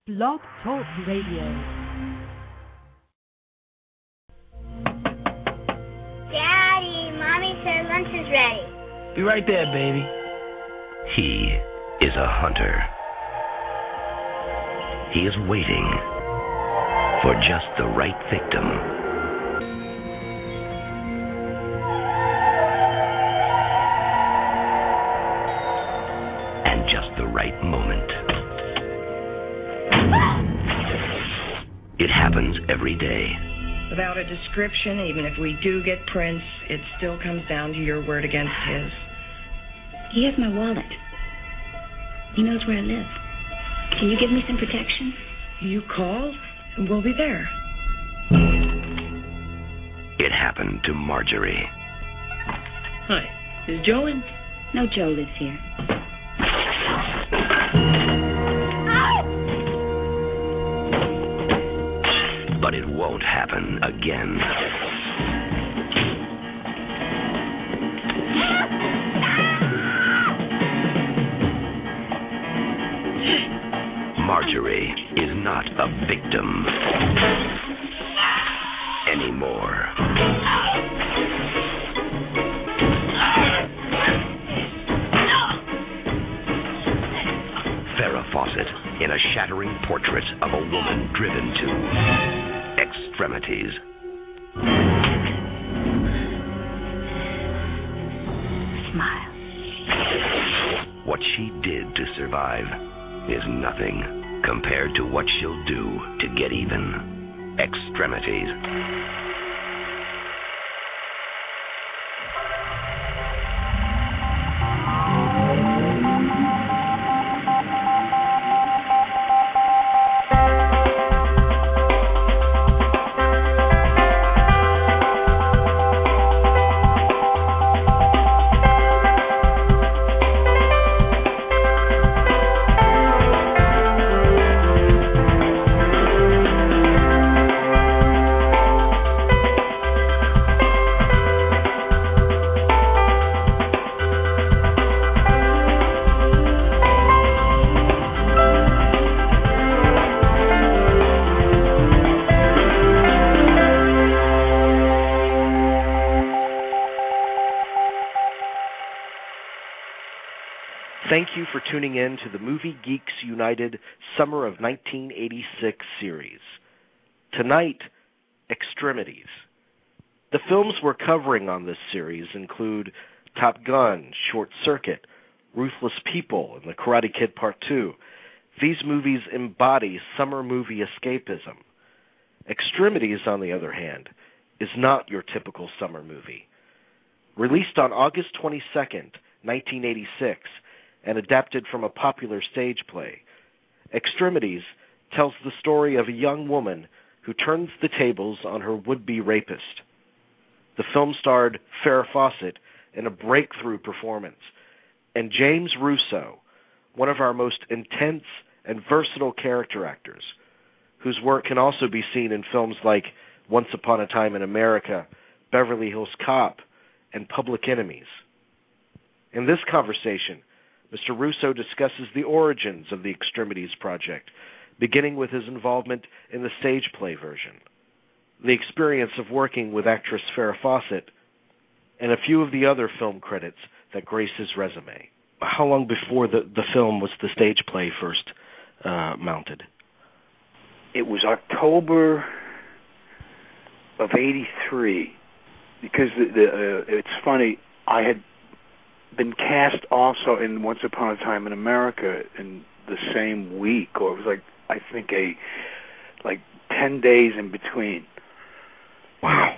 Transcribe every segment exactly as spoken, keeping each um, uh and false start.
Blog Talk Radio. Daddy, Mommy said lunch is ready. Be right there, baby. He is a hunter. He is waiting for just the right victim. And just the right moment. It happens every day. Without a description, even if we do get prints, it still comes down to your word against his. He has my wallet. He knows where I live. Can you give me some protection? You call, and we'll be there. It happened to Marjorie. Hi. Is Joe in? No, Joe lives here. But it won't happen again. Marjorie is not a victim anymore. Farrah Fawcett in a shattering portrait of a woman driven to extremities. Smile. What she did to survive is nothing compared to what she'll do to get even. Extremities. Thank you for tuning in to the Movie Geeks United Summer of nineteen eighty-six series. Tonight, Extremities. The films we're covering on this series include Top Gun, Short Circuit, Ruthless People, and The Karate Kid Part two. These movies embody summer movie escapism. Extremities, on the other hand, is not your typical summer movie. Released on August twenty-second, nineteen eighty-six, and adapted from a popular stage play, Extremities tells the story of a young woman who turns the tables on her would-be rapist. The film starred Farrah Fawcett in a breakthrough performance, and James Russo, one of our most intense and versatile character actors, whose work can also be seen in films like Once Upon a Time in America, Beverly Hills Cop, and Public Enemies. In this conversation, Mister Russo discusses the origins of the Extremities project, beginning with his involvement in the stage play version, the experience of working with actress Farrah Fawcett, and a few of the other film credits that grace his resume. How long before the, the film was the stage play first uh, mounted? It was October of eighty-three, because the, the, uh, it's funny, I had been cast also in Once Upon a Time in America in the same week, or it was like, I think a, like ten days in between. Wow.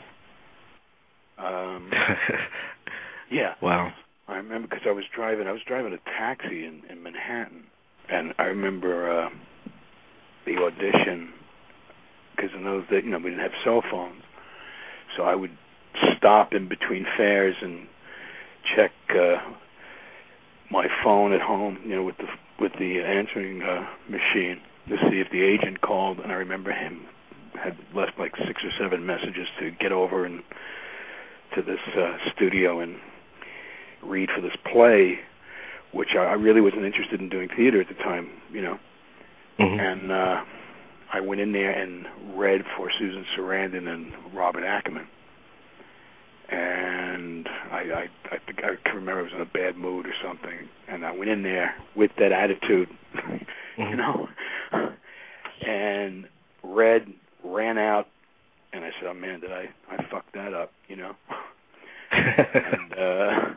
Um, yeah. Wow. I remember because I was driving, I was driving a taxi in, in Manhattan, and I remember uh, the audition, because in those days, you know, we didn't have cell phones, so I would stop in between fares and check uh, my phone at home, you know, with the with the answering uh, machine to see if the agent called. And I remember him had left like six or seven messages to get over and to this uh, studio and read for this play, which I, I really wasn't interested in doing theater at the time, you know. mm-hmm. and uh, I went in there and read for Susan Sarandon and Robert Ackerman. And I, I, I think I can remember I was in a bad mood or something, and I went in there with that attitude, mm-hmm. you know, and read, ran out, and I said, "Oh man, did I, I fucked that up," you know? and uh,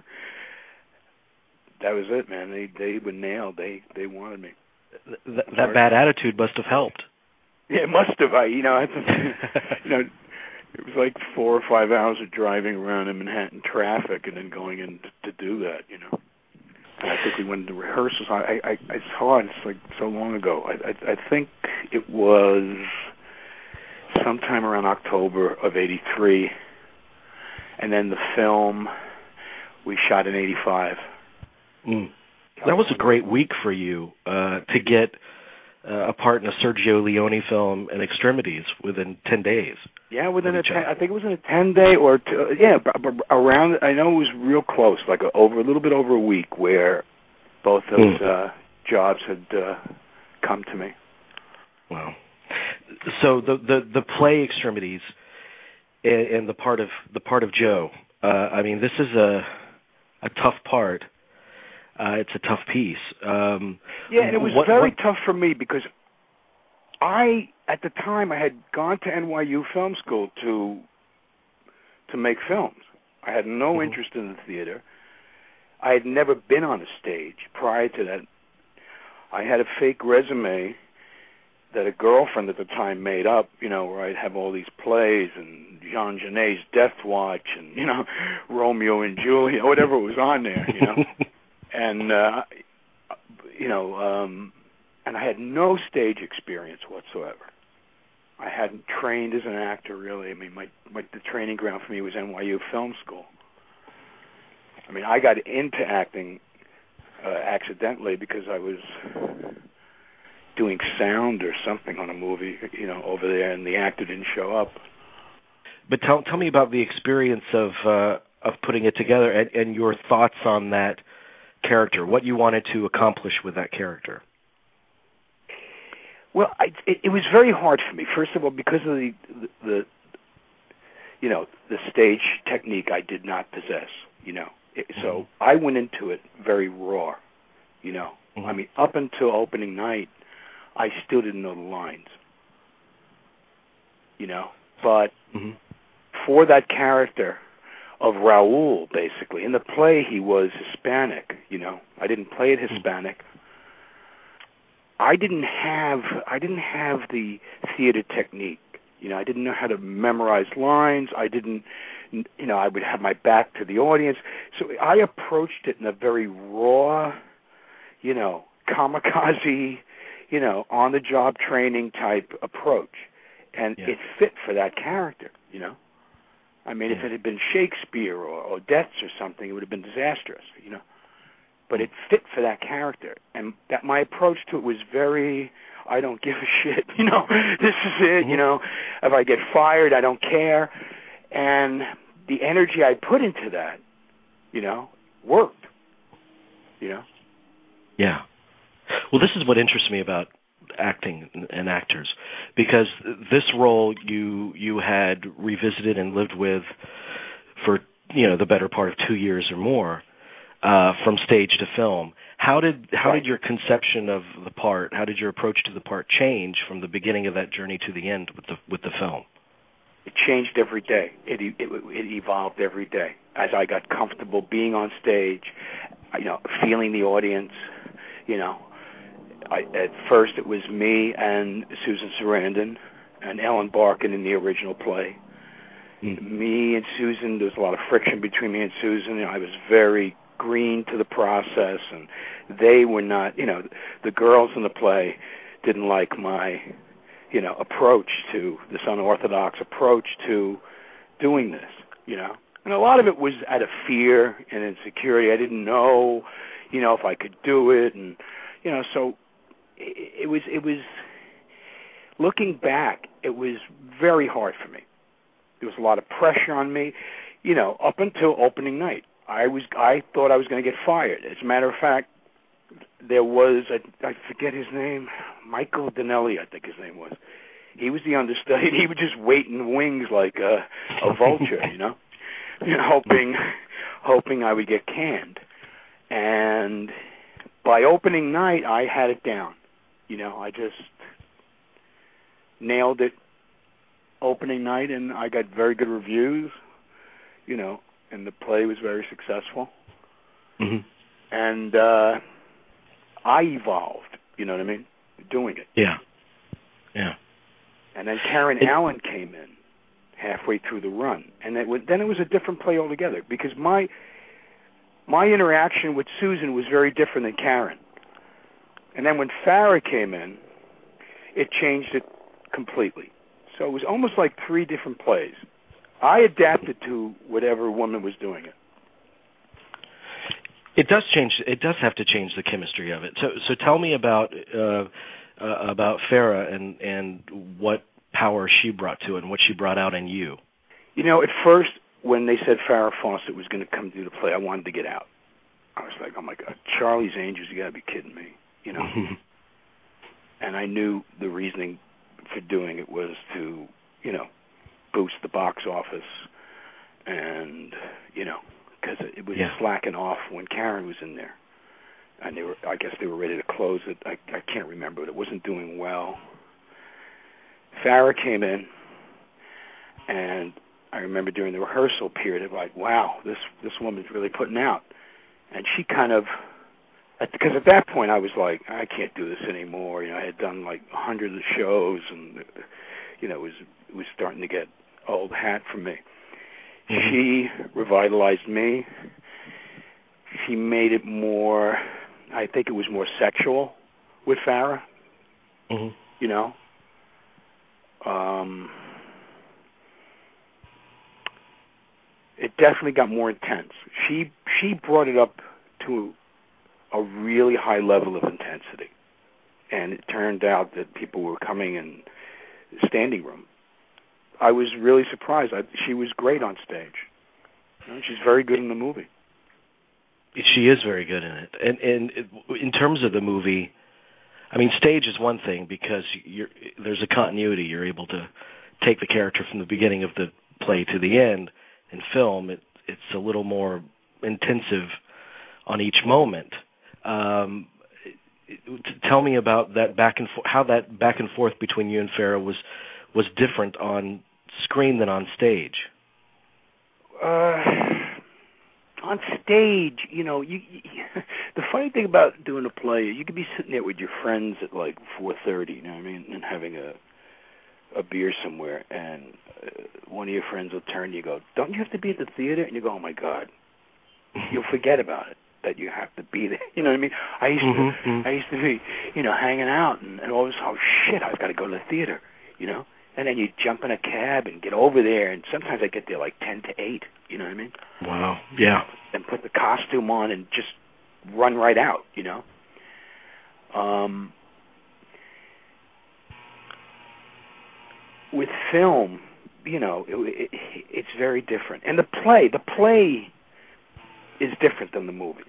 that was it, man. They they were nailed. They they wanted me. Th- that bad attitude must have helped. Yeah, it must have. I, you know, I, you know. It was like four or five hours of driving around in Manhattan traffic and then going in to, to do that, you know. And I think we went to rehearsals. I, I, I saw it. It's like so long ago. I, I, I think it was sometime around October of eighty-three, and then the film we shot in eighty-five. Mm. That was a great week for you uh, to get uh, a part in a Sergio Leone film in Extremities within ten days. Yeah, within a ten, I think it was in a ten day or two, yeah, around. I know it was real close, like a, over a little bit over a week, where both those mm. uh, jobs had uh, come to me. Wow. So the the, the play Extremities and, and the part of the part of Joe. Uh, I mean, this is a a tough part. Uh, it's a tough piece. Um, yeah, and it was what, very what, tough for me because I, at the time, I had gone to N Y U Film School to to make films. I had no mm-hmm. interest in the theater. I had never been on a stage prior to that. I had a fake resume that a girlfriend at the time made up, you know, where I'd have all these plays and Jean Genet's Death Watch and, you know, Romeo and Juliet, whatever was on there, you know. and, uh, you know, um, and I had no stage experience whatsoever. I hadn't trained as an actor, really. I mean, my, my the training ground for me was N Y U Film School. I mean, I got into acting uh, accidentally because I was doing sound or something on a movie, you know, over there, and the actor didn't show up. But tell tell me about the experience of uh, of putting it together and, and your thoughts on that character, what you wanted to accomplish with that character. Well, I, it, it was very hard for me. First of all, because of the, the, the, you know, the stage technique I did not possess. You know, it, mm-hmm. so I went into it very raw. You know, mm-hmm. I mean, up until opening night, I still didn't know the lines. You know, but mm-hmm. for that character of Raul, basically in the play, he was Hispanic. You know, I didn't play it Hispanic. Mm-hmm. I didn't have I didn't have the theater technique. You know, I didn't know how to memorize lines. I didn't, you know, I would have my back to the audience. So I approached it in a very raw, you know, kamikaze, you know, on-the-job training type approach. And yeah. it fit for that character, you know. I mean, yeah. if it had been Shakespeare or, or Odets or something, it would have been disastrous, you know. But it fit for that character, and that my approach to it was very, I don't give a shit, you know, this is it, mm-hmm. you know, if I get fired, I don't care, and the energy I put into that, you know, worked, you know. Yeah. Well, this is what interests me about acting and actors, because this role you you had revisited and lived with for, you know, the better part of two years or more. Uh, from stage to film, how did how right. did your conception of the part, how did your approach to the part change from the beginning of that journey to the end with the with the film? It changed every day. It it, it evolved every day as I got comfortable being on stage, you know, feeling the audience. You know, I, at first it was me and Susan Sarandon and Ellen Barkin in the original play. Mm. Me and Susan, there was a lot of friction between me and Susan. You know, I was very green to the process, and they were not, you know, the girls in the play didn't like my, you know, approach to this unorthodox approach to doing this, you know. And a lot of it was out of fear and insecurity. I didn't know, you know, if I could do it, and, you know, so it, it was, it was, looking back, it was very hard for me. There was a lot of pressure on me, you know, up until opening night. I was I thought I was going to get fired. As a matter of fact, there was, I, I forget his name, Michael Donnelly, I think his name was. He was the understudy. He would just wait in the wings like a, a vulture, you know, you know, hoping, hoping I would get canned. And by opening night, I had it down. You know, I just nailed it opening night, and I got very good reviews, you know, and the play was very successful. Mm-hmm. And uh, I evolved, you know what I mean, doing it. Yeah, yeah. And then Karen it, Allen came in halfway through the run, and it was, then it was a different play altogether, because my my interaction with Susan was very different than Karen. And then when Farrah came in, it changed it completely. So it was almost like three different plays. I adapted to whatever woman was doing it. It does change. It does have to change the chemistry of it. So, so tell me about uh, uh, about Farrah and and what power she brought to it, and what she brought out in you. You know, at first when they said Farrah Fawcett was going to come do the play, I wanted to get out. I was like, oh my God, Charlie's Angels! You got to be kidding me, you know. And I knew the reasoning for doing it was to, you know, boost the box office, and you know, because it was yeah. slacking off when Karen was in there, and they were, I guess they were ready to close it. I, I can't remember, but it wasn't doing well. Farrah came in, and I remember during the rehearsal period, of like, wow, this this woman's really putting out, and she kind of. Because at that point I was like, I can't do this anymore. You know, I had done like hundreds of shows, and you know, it was it was starting to get old hat for me. Mm-hmm. She revitalized me. She made it more. I think it was more sexual with Farrah. Mm-hmm. You know, um, it definitely got more intense. She she brought it up to a really high level of intensity, and it turned out that people were coming in the standing room. I was really surprised. I, she was great on stage. You know, she's very good in the movie. She is very good in it. And, and in terms of the movie, I mean, stage is one thing because you're, there's a continuity. You're able to take the character from the beginning of the play to the end. In film, it, it's a little more intensive on each moment. Um, tell me about that back and fo- how that back and forth between you and Farrah was was different on screen than on stage. Uh, on stage, you know, you, you, the funny thing about doing a play, you could be sitting there with your friends at like four thirty, you know what I mean, and having a a beer somewhere, and uh, one of your friends will turn to you and go, "Don't you have to be at the theater?" And you go, "Oh my God," you'll forget about it. That you have to be there, you know what I mean? I used to, mm-hmm. I used to be, you know, hanging out, and, and all of a sudden, oh shit, I've got to go to the theater, you know. And then you jump in a cab and get over there, and sometimes I get there like ten to eight, you know what I mean? Wow, yeah. And put the costume on and just run right out, you know. Um, with film, you know, it, it, it's very different, and the play, the play. is different than the movie.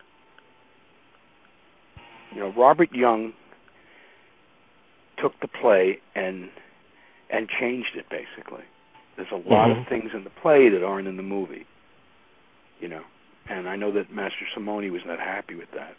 You know, Robert Young took the play and and changed it, basically. There's a lot mm-hmm. of things in the play that aren't in the movie, you know. And I know that Master Simone was not happy with that.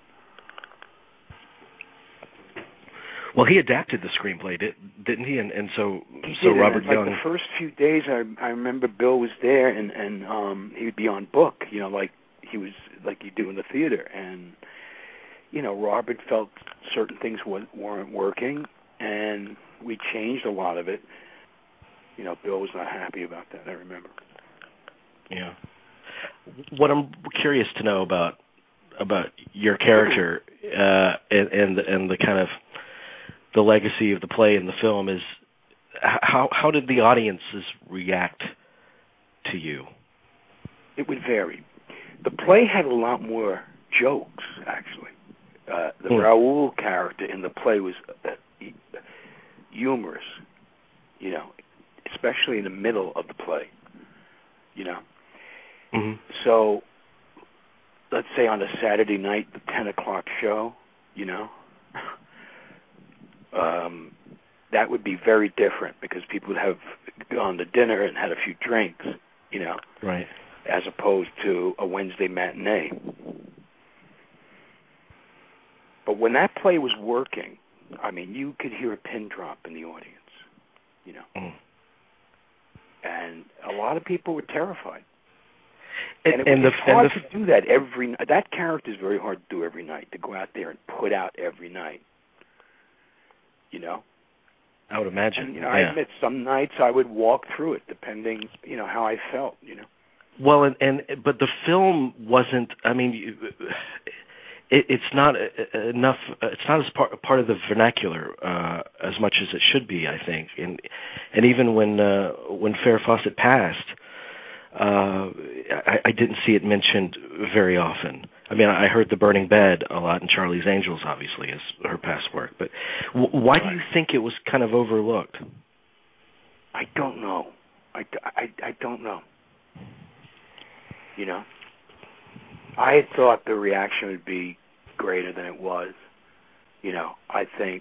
Well, he adapted the screenplay, did, didn't he? And, and so, he so did, Robert and like Young. The first few days, I I remember Bill was there, and and um, he would be on book, you know, like he was like you do in the theater, and you know, Robert felt certain things weren't working, and we changed a lot of it. You know, Bill was not happy about that, I remember. Yeah. What I'm curious to know about about your character uh, and and the, and the kind of the legacy of the play and the film is how how did the audiences react to you? It would vary. The play had a lot more jokes, actually. Uh, the mm. Raoul character in the play was uh, humorous, you know, especially in the middle of the play, you know. Mm-hmm. So let's say on a Saturday night, the ten o'clock show, you know, um, that would be very different because people would have gone to dinner and had a few drinks, you know, right, as opposed to a Wednesday matinee. But when that play was working, I mean, you could hear a pin drop in the audience, you know. Mm. And a lot of people were terrified. And, and it was and the, hard and the, to do that every night. That character is very hard to do every night, to go out there and put out every night, you know. I would imagine. And, you know, yeah. I admit some nights I would walk through it, depending, you know, how I felt, you know. Well, and, and but the film wasn't, I mean, it, it's not enough, it's not as part, part of the vernacular uh, as much as it should be, I think. And and even when uh, when Farrah Fawcett passed, uh, I, I didn't see it mentioned very often. I mean, I heard The Burning Bed a lot, and Charlie's Angels, obviously, is her past work. But w- why do you think it was kind of overlooked? I don't know. I, I, I don't know. You know? I had thought the reaction would be greater than it was. You know, I think,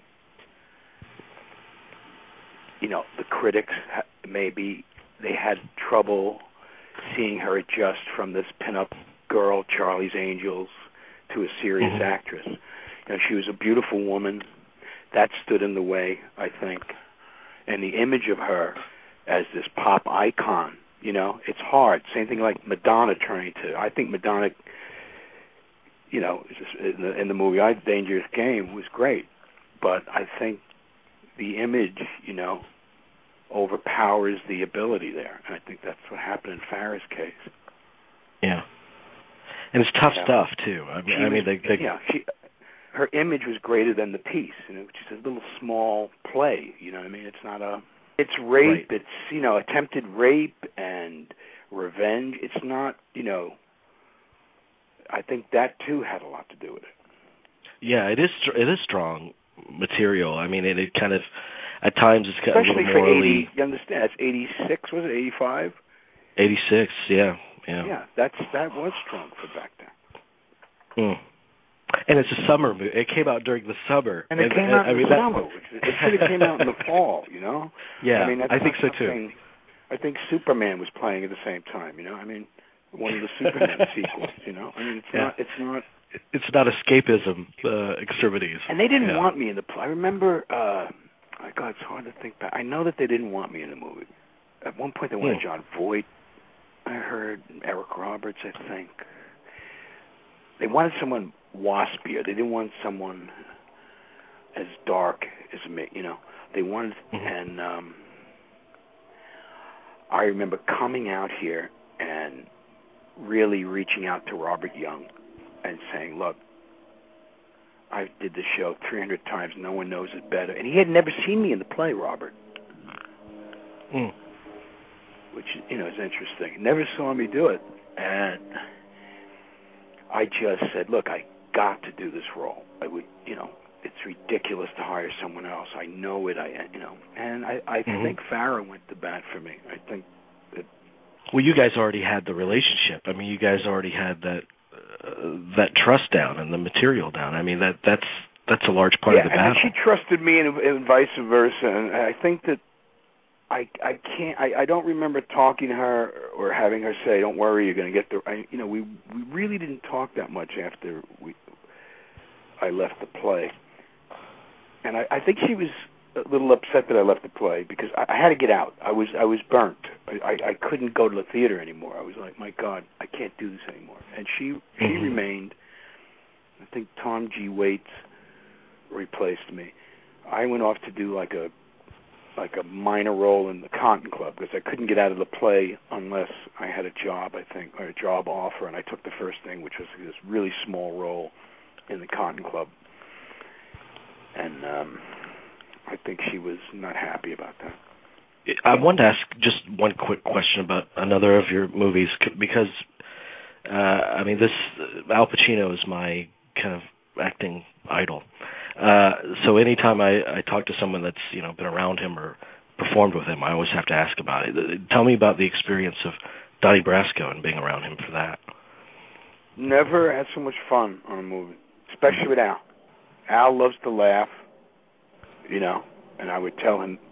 you know, the critics maybe, they had trouble seeing her adjust from this pinup girl, Charlie's Angels, to a serious mm-hmm. actress. You know, she was a beautiful woman. That stood in the way, I think. And the image of her as this pop icon, you know, it's hard. Same thing like Madonna turning to. I think Madonna, you know, in the, in the movie I Dangerous Game was great. But I think the image, you know, overpowers the ability there. And I think that's what happened in Farrah's case. Yeah. And it's tough yeah. stuff too. I mean, I mean, was, they, they, yeah, she, her image was greater than the piece. You know, which is a little small play. You know what I mean? It's not a. It's rape. Right. It's you know, attempted rape and revenge. It's not. You know. I think that too had a lot to do with it. Yeah, it is. It is strong material. I mean, it, it kind of at times it's kind especially of for morally, eighty. You understand? That's eighty-six. Was it eighty-five? eighty-six. Yeah. Yeah. yeah, that's that was strong for back then. Mm. And it's a summer movie. It came out during the summer. And it and, came and, out I in mean, the summer. Which is, it should have came out in the fall, you know? Yeah, I, mean, that's I think so too. I think Superman was playing at the same time, you know? I mean, one of the Superman sequels, you know? I mean, it's yeah. not... It's not It's not escapism, uh, extremities. And they didn't yeah. want me in the play. I remember... Uh, my God, it's hard to think back. I know that they didn't want me in the movie. At one point, they wanted hmm. John Voight. I heard Eric Roberts, I think. They wanted someone waspier. They didn't want someone as dark as me, you know. They wanted, mm-hmm. and um, I remember coming out here and really reaching out to Robert Young and saying, look, I did this show three hundred times. No one knows it better. And he had never seen me in the play, Robert. Mm. Which, you know, is interesting. Never saw me do it. And I just said, look, I got to do this role. I would, you know, it's ridiculous to hire someone else. I know it, I, you know. And I, I mm-hmm. think Farrah went to bat for me. I think that... Well, you guys already had the relationship. I mean, you guys already had that uh, that trust down and the material down. I mean, that that's that's a large part yeah, of the battle. Yeah, and she trusted me and, and vice versa. And I think that I I can't I, I don't remember talking to her or having her say, "Don't worry, you're going to get the." I, you know, we we really didn't talk that much after we I left the play, and I, I think she was a little upset that I left the play because I, I had to get out. I was I was burnt. I, I I couldn't go to the theater anymore. I was like, my God, I can't do this anymore. And she she mm-hmm. remained. I think Tom G. Waits replaced me. I went off to do like a like a minor role in the Cotton Club because I couldn't get out of the play unless I had a job, I think, or a job offer, and I took the first thing, which was this really small role in the Cotton Club. And um, I think she was not happy about that. I wanted to ask just one quick question about another of your movies because, uh, I mean, this Al Pacino is my kind of acting idol. Uh, so anytime I, I talk to someone that's, you know, been around him or performed with him, I always have to ask about it. Tell me about the experience of Donnie Brasco and being around him for that. Never had so much fun on a movie, especially with Al. Al loves to laugh, you know, and I would tell him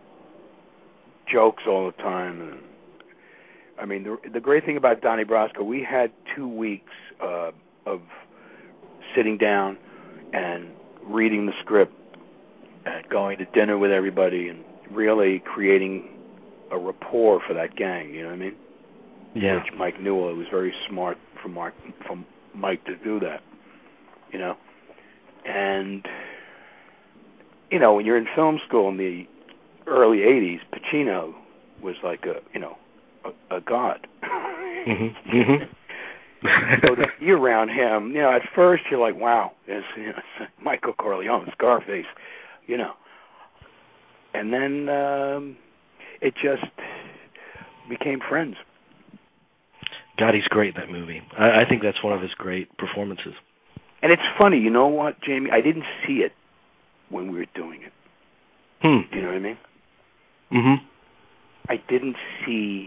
jokes all the time. And I mean, the, the great thing about Donnie Brasco, we had two weeks uh, of sitting down and reading the script and going to dinner with everybody and really creating a rapport for that gang, you know what I mean? Yeah. Which Mike Newell, it was very smart for Mark, from Mike to do that, you know? And, you know, when you're in film school in the early eighties, Pacino was like a, you know, a, a god. Mm-hmm. Mm-hmm. So to be around him, you know, at first you're like, wow, it's, you know, it's Michael Corleone, Scarface, you know. And then um, it just became friends. God, he's great in that movie. I, I think that's one of his great performances. And it's funny, you know what, Jamie? I didn't see it when we were doing it. Hmm. Do you know what I mean? Mm-hmm. I didn't see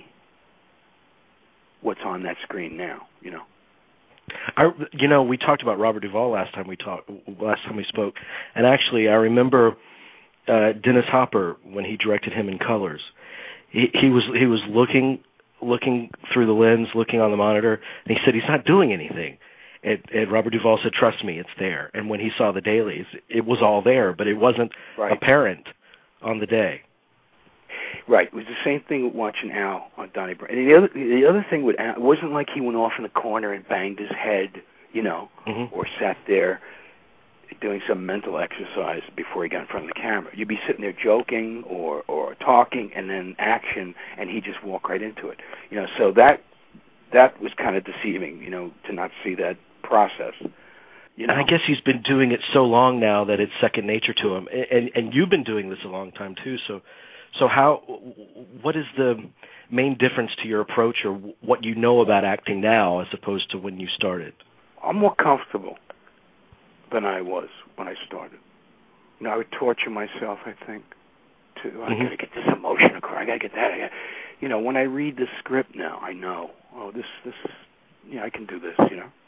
what's on that screen now, you know. I, you know, we talked about Robert Duvall last time we talked, last time we spoke, and actually, I remember uh, Dennis Hopper when he directed him in Colors. He, he was he was looking looking through the lens, looking on the monitor, and he said he's not doing anything. And, and Robert Duvall said, "Trust me, it's there." And when he saw the dailies, it was all there, but it wasn't right. apparent on the day. Right. It was the same thing with watching Al on Donnie Brown. And the other, the other thing with Al, it wasn't like he went off in the corner and banged his head, you know, mm-hmm. or sat there doing some mental exercise before he got in front of the camera. You'd be sitting there joking or, or talking, and then action, and he'd just walk right into it. You know, so that that was kind of deceiving, you know, to not see that process. You know? And I guess he's been doing it so long now that it's second nature to him. And and you've been doing this a long time too. So, so how? What is the main difference to your approach, or what you know about acting now as opposed to when you started? I'm more comfortable than I was when I started. You know, I would torture myself, I think, to mm-hmm. I got to get this emotion across. I got to get that. I gotta, you know, when I read the script now, I know. Oh, this this is. Yeah, I can do this. You know.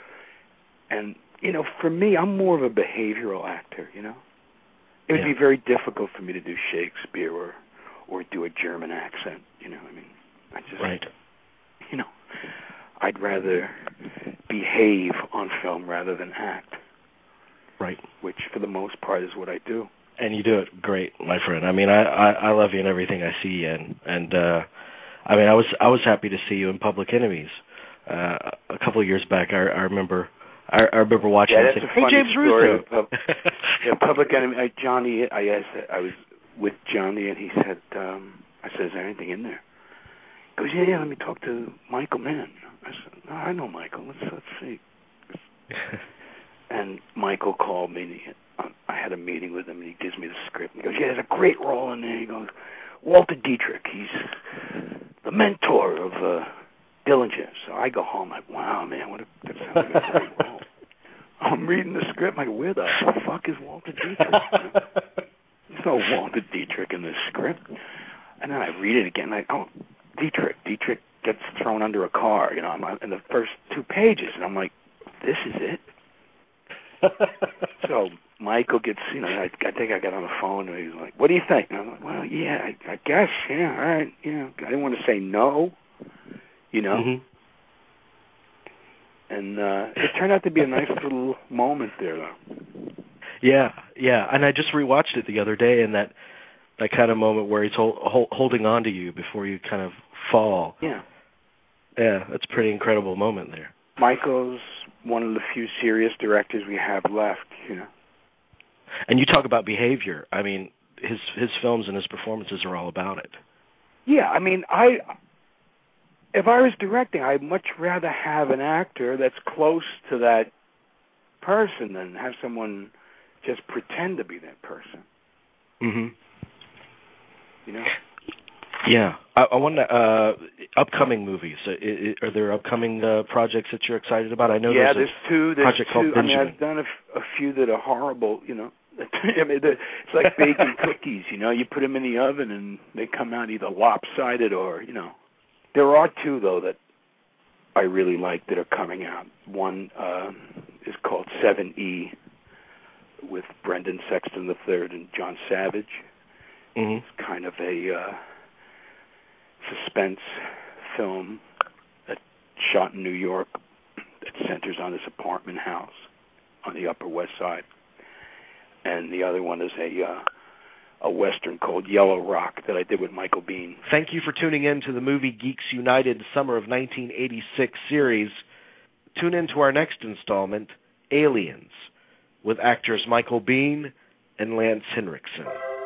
And you know, for me, I'm more of a behavioral actor. You know. It would yeah. be very difficult for me to do Shakespeare or or do a German accent. You know, I mean, I just, right. you know, I'd rather behave on film rather than act. Right. Which, for the most part, is what I do. And you do it great, my friend. I mean, I, I, I love you in everything I see you in. And, uh, I mean, I was I was happy to see you in Public Enemies uh, a couple of years back. I, I remember I, I remember watching yeah, and that's saying, a hey, funny James story. Russo. Of, yeah, Public Enemy, uh, Johnny, I asked, I was with Johnny, and he said, um, I said, is there anything in there? He goes, yeah, yeah, let me talk to Michael Mann. I said, no, I know Michael. Let's, let's see. And Michael called me, and he, um, I had a meeting with him, and he gives me the script. He goes, yeah, there's a great role in there. He goes, Walter Dietrich, he's the mentor of uh, Dillinger. So I go home, like, wow, man, what a, that sounds like a great role. I'm reading the script, like, where the fuck is Walter Dietrich? There's no Walter Dietrich in this script. And then I read it again, like, oh, Dietrich. Dietrich gets thrown under a car, you know, I'm in the first two pages, and I'm like, this is it? So Michael gets, you know, I, I think I got on the phone, and he was like, what do you think? And I'm like, well, yeah, I, I guess, yeah, all right, you know, I didn't want to say no, you know. Mm-hmm. And uh, it turned out to be a nice little moment there, though. Yeah, yeah, and I just rewatched it the other day, and that that kind of moment where he's hold, hold, holding on to you before you kind of fall. Yeah. Yeah, that's a pretty incredible moment there. Michael's one of the few serious directors we have left, you know. And you talk about behavior. I mean, his his films and his performances are all about it. Yeah, I mean, I if I was directing, I'd much rather have an actor that's close to that person than have someone just pretend to be that person. Mhm. You know? Yeah. I, I wonder, uh, upcoming movies. Uh, are there upcoming uh, projects that you're excited about? I know yeah, there's, there's two. There's project two. called I mean, Benjamin. I've done a, f- a few that are horrible, you know. I mean, it's like baking cookies, you know. You put them in the oven and they come out either lopsided or, you know. There are two, though, that I really like that are coming out. One uh, is called seven E with Brendan Sexton the third and John Savage. Mm-hmm. It's kind of a uh, suspense film that shot in New York that centers on this apartment house on the Upper West Side. And the other one is a uh, a Western called Yellow Rock that I did with Michael Biehn. Thank you for tuning in to the Movie Geeks United Summer of nineteen eighty-six series. Tune in to our next installment, Aliens, with actors Michael Biehn and Lance Henriksen.